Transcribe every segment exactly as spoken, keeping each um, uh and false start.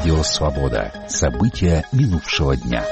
Радио «Свобода». События минувшего дня.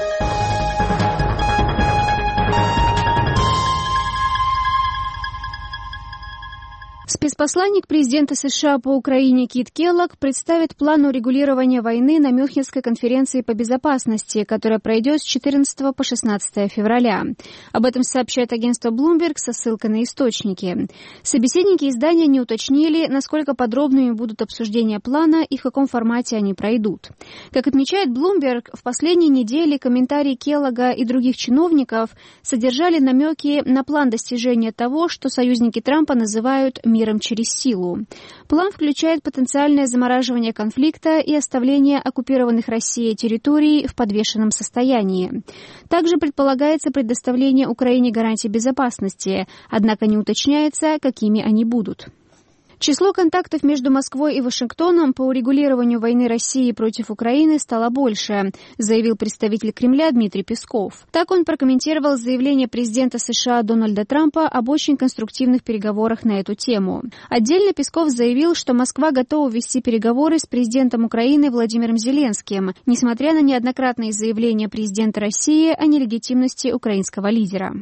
Спецпосланник президента США по Украине Кит Келлог представит план урегулирования войны на Мюнхенской конференции по безопасности, которая пройдет с четырнадцатого по шестнадцатое февраля. Об этом сообщает агентство Bloomberg со ссылкой на источники. Собеседники издания не уточнили, насколько подробными будут обсуждения плана и в каком формате они пройдут. Как отмечает Bloomberg, в последние недели комментарии Келлога и других чиновников содержали намеки на план достижения того, что союзники Трампа называют миром через силу. План включает потенциальное замораживание конфликта и оставление оккупированных Россией территорий в подвешенном состоянии. Также предполагается предоставление Украине гарантий безопасности, однако не уточняется, какими они будут. Число контактов между Москвой и Вашингтоном по урегулированию войны России против Украины стало больше, заявил представитель Кремля Дмитрий Песков. Так он прокомментировал заявление президента США Дональда Трампа об очень конструктивных переговорах на эту тему. Отдельно Песков заявил, что Москва готова вести переговоры с президентом Украины Владимиром Зеленским, несмотря на неоднократные заявления президента России о нелегитимности украинского лидера.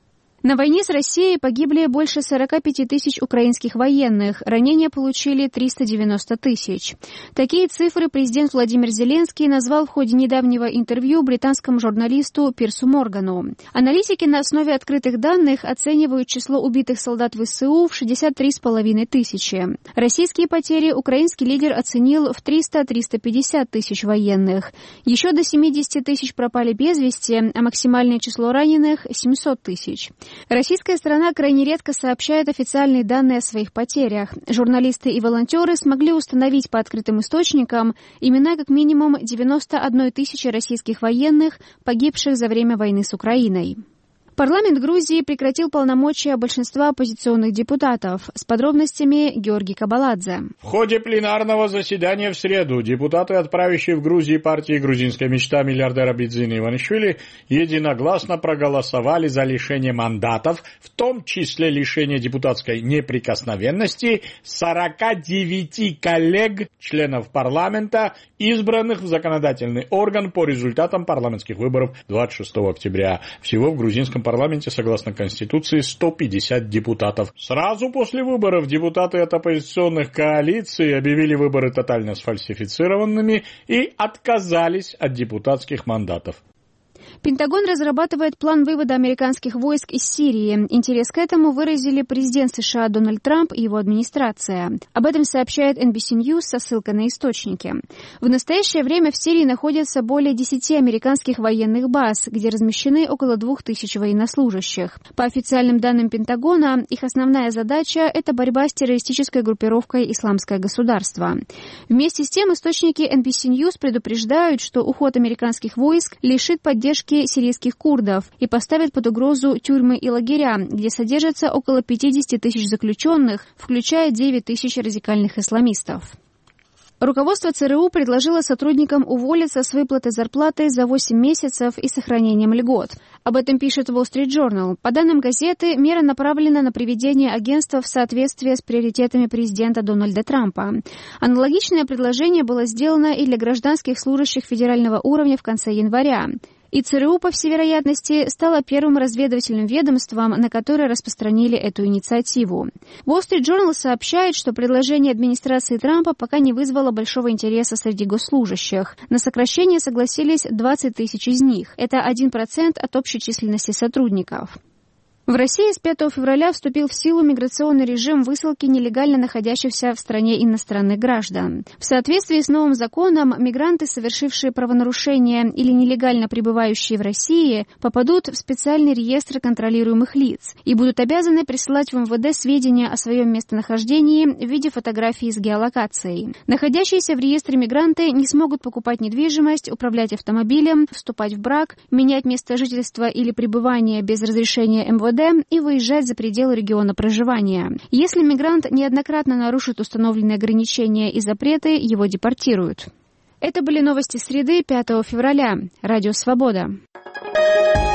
На войне с Россией погибли больше сорок пять тысяч украинских военных, ранения получили триста девяносто тысяч. Такие цифры президент Владимир Зеленский назвал в ходе недавнего интервью британскому журналисту Пирсу Моргану. Аналитики на основе открытых данных оценивают число убитых солдат ВСУ в шестьдесят три с половиной тысячи. Российские потери украинский лидер оценил в триста - триста пятьдесят тысяч военных. Еще до семидесяти тысяч пропали без вести, а максимальное число раненых – семьсот тысяч. Российская сторона крайне редко сообщает официальные данные о своих потерях. Журналисты и волонтеры смогли установить по открытым источникам имена как минимум девяноста одной тысячи российских военных, погибших за время войны с Украиной. Парламент Грузии прекратил полномочия большинства оппозиционных депутатов. С подробностями Георгий Кабаладзе. В ходе пленарного заседания в среду депутаты, отправившие в Грузии партии «Грузинская мечта» миллиардера Бидзина Иванишвили, единогласно проголосовали за лишение мандатов, в том числе лишение депутатской неприкосновенности сорока девяти коллег, членов парламента, избранных в законодательный орган по результатам парламентских выборов двадцать шестого октября. Всего в грузинском парламенте, согласно Конституции, сто пятьдесят депутатов. Сразу после выборов депутаты от оппозиционных коалиций объявили выборы тотально сфальсифицированными и отказались от депутатских мандатов. Пентагон разрабатывает план вывода американских войск из Сирии. Интерес к этому выразили президент США Дональд Трамп и его администрация. Об этом сообщает эн би си News со ссылкой на источники. В настоящее время в Сирии находятся более десяти американских военных баз, где размещены около двух тысяч военнослужащих. По официальным данным Пентагона, их основная задача – это борьба с террористической группировкой «Исламское государство». Вместе с тем, источники эн би си News предупреждают, что уход американских войск лишит поддержки сирийских курдов и поставят под угрозу тюрьмы и лагеря, где содержатся около пятидесяти тысяч заключенных, включая девять тысяч радикальных исламистов. Руководство ЦРУ предложило сотрудникам уволиться с выплаты зарплаты за восемь месяцев и сохранением льгот. Об этом пишет Wall Street Journal. По данным газеты, мера направлена на приведение агентства в соответствие с приоритетами президента Дональда Трампа. Аналогичное предложение было сделано и для гражданских служащих федерального уровня в конце января. И ЦРУ, по всей вероятности, стало первым разведывательным ведомством, на которое распространили эту инициативу. Wall Street Journal сообщает, что предложение администрации Трампа пока не вызвало большого интереса среди госслужащих. На сокращение согласились двадцать тысяч из них. Это один процент от общей численности сотрудников. В России с пятого февраля вступил в силу миграционный режим высылки нелегально находящихся в стране иностранных граждан. В соответствии с новым законом, мигранты, совершившие правонарушения или нелегально пребывающие в России, попадут в специальный реестр контролируемых лиц и будут обязаны присылать в эм вэ дэ сведения о своем местонахождении в виде фотографий с геолокацией. Находящиеся в реестре мигранты не смогут покупать недвижимость, управлять автомобилем, вступать в брак, менять место жительства или пребывания без разрешения эм вэ дэ и выезжать за пределы региона проживания. Если мигрант неоднократно нарушит установленные ограничения и запреты, его депортируют. Это были новости среды, пятого февраля. Радио «Свобода».